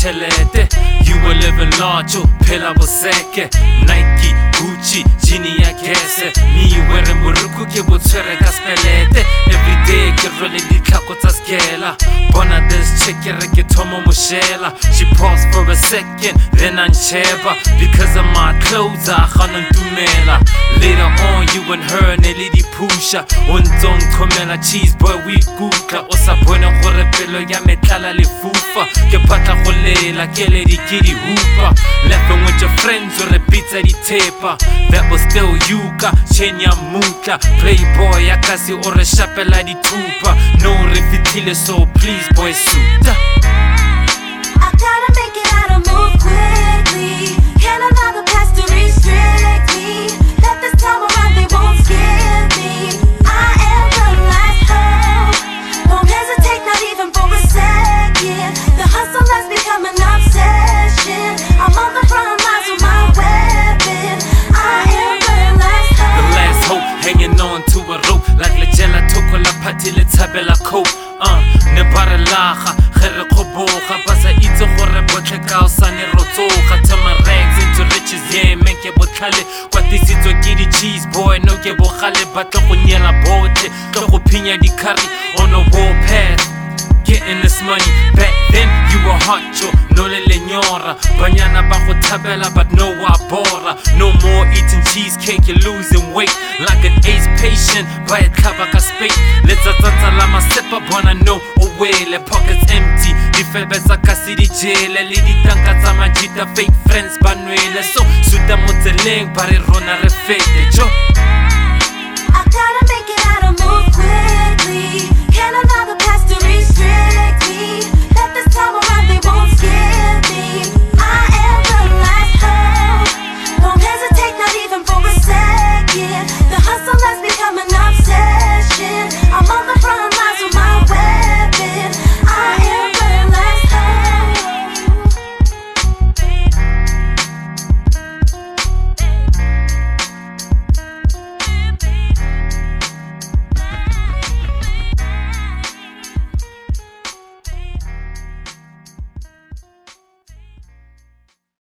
chelete. You were living large, pela boseke. Nike, Gucci, Gini ya kese. Mi were muruku ke botswere ka spelete. Every day ke role di tlhako tsa skela. Bona this chick ke thomo moshela. She paused for a second, then uncheba. Because of my clothes, I can't dumela. Later on, you and her nearly di pusha. Untong komela cheese boy, we kukla. Osa bona gore pelo ya metlala le fufa. Ke patla go lela ke le di kidi hoopa. Laughing with your friends or a pizza di tepa. That was still yuka, chenya muka. Playboy akasi or a chapela di tupa. No refitile, so please boy suta. I gotta make it out and move quickly. Can't allow the past to restrict me. Let this time around, they won't skip me. I am the last hope. Won't hesitate, not even for a second. The hustle has become an obsession. I'm on the front lines with my weapon. I am the last hope. The last hope, hanging on to a rope. Like Lejela toko la pati le tabela cope. Ne bara laga, gere khoboga. Basa itse gore botle ka o sa ne rotsoga. Turn my rags into riches, yeah, men ke botlhale. Kwatisitswe ke di cheese boy, no ke bogale. Batla go nyela botle, tlo go phinya di curry on a warpath. Getting this money, back then you were hot, yo, no le lenyora. Banyana ba go tabela, but no wa bora. No more eating cheesecake, you're losing weight. Like an ace patient, by a kabaka spate. Let's tata la masepa, bona no away. Le pockets empty, di febesa kasi di jail. Le di tanka tsa majita, fake friends banwele. So, suda motseleng, pare rona refete, jo. I gotta